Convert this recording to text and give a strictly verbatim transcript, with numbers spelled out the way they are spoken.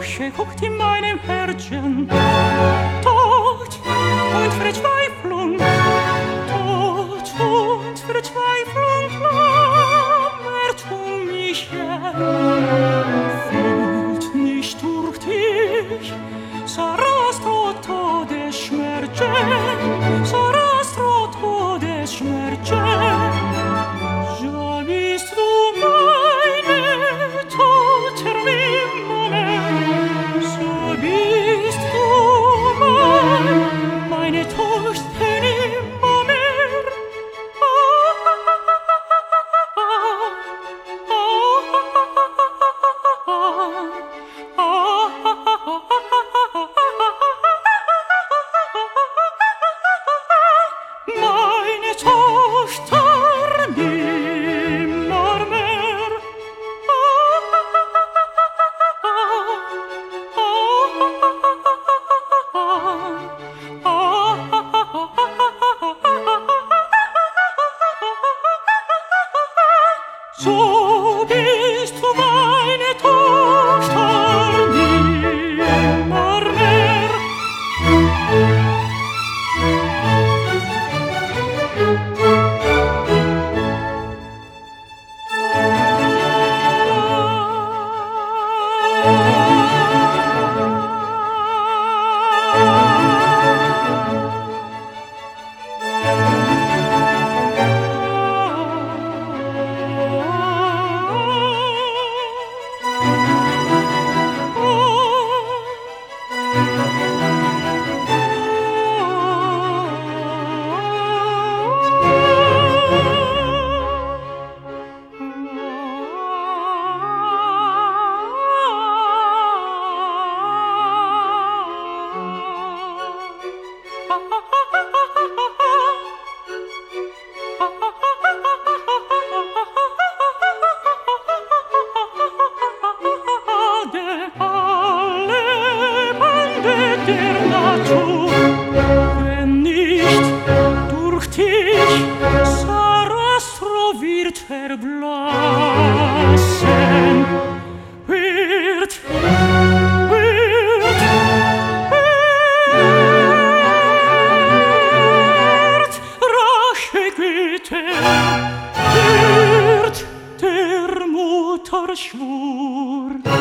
Rache guckt in meinem Herzen. Tod und Verzweiflung, Tod und Verzweiflung klammert um mich her. Fühlt nicht durch dich, Sarastro Todesschmerzen, Sarastro Todesschmerzen. Ja bist du meine toter Nimmermehr, so bist du mein, meine tochter Nimmermehr. Ah, ah, ah, ah, meine Tochter nimmermehr. So bist du meine Tochter nimmermehr. Der Natur, wenn nicht durch dich, Sarastro wird verblassen, wird, wird, wird Rachegüte, wird der Mutter Schwur.